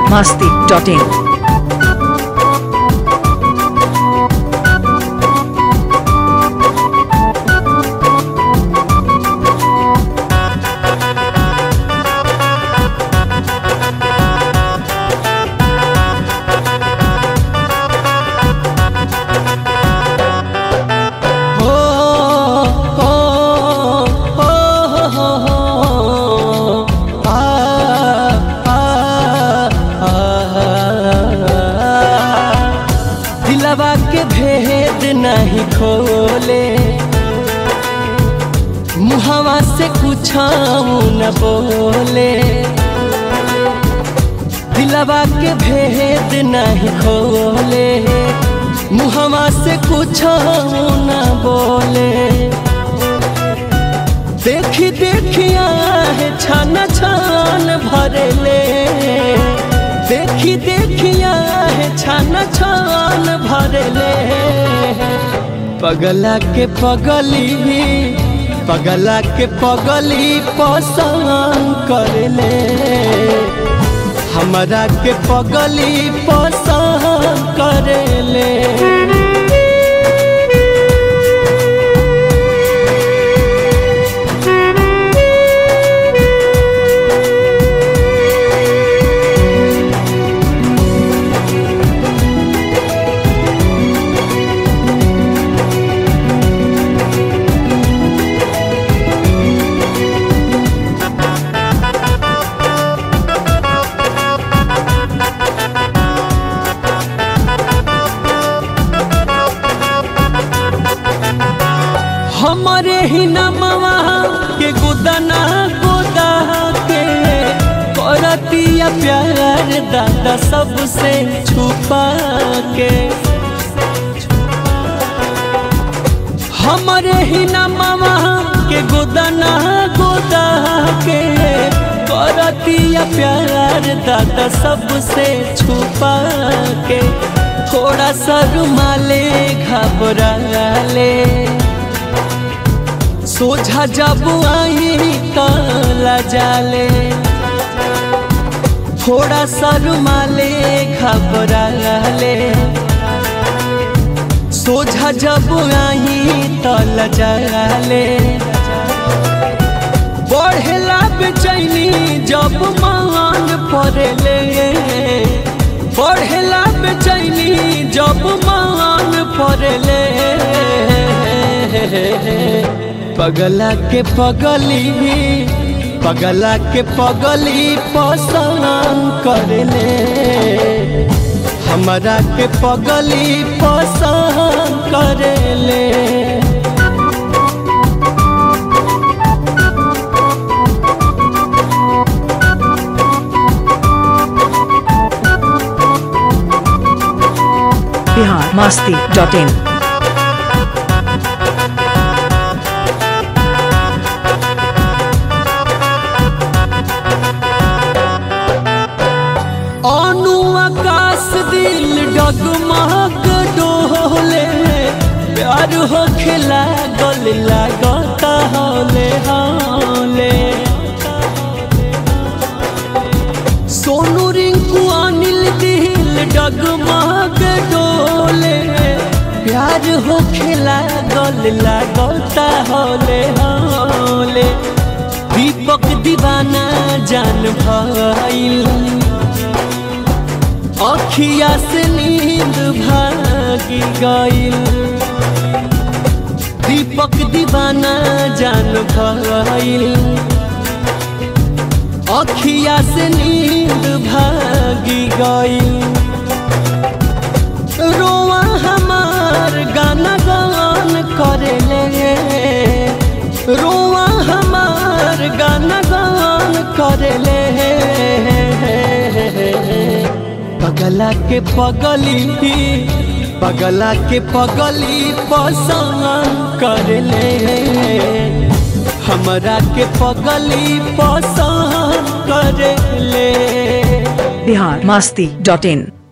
biharmasti.in दिलवा के भेद नहीं खोले, मुहवा से कुछ न बोले। दिलवा के भेद नहीं खोले, मुहवा से कुछ न बोले। देखी देखिया है छान छान भरले, देखी देखिया है छान छान भरले। पगला के पगली पसंद करले, हमरा के पगली पसंद करले। हमारे ही नमवा के गोदना गोदा के करतिया प्यार दादा सबसे छुपा के। हमारे ही नमवा के गोदना गोदा के करतिया प्यार दादा सबसे छुपा के। थोड़ा सा रुमाले घबराले, सोझा जब आई काला जाले। थोड़ा सा रुमाले घबराले, सोझा जब आई काला जाले। बढ़ेला बेचैनी जब मांग पड़ले, बढ़ेला बेचैनी जब मांग पड़ले। पगला के पगली पसंद करले, हमरा के पगली पसंद करले। biharmasti.in डगमग डोले, प्यार हो खिला गल लागता हौले हौले। सोनू रिंकू अनिल दिल डगमग डोले, प्यार हो खिला गल लागता हौले हौले। दीपक दीवाना जान भइल, अखिया से नींद भागी गइल। दीपक दीवाना जान भइल, अखिया से नींद भागी गइल। रोआ हमार गाना गान करले, रोआ हमार गाना गान करले। पगला के पगली पसंद करले, हमरा के पगली पसंद करले। biharmasti.in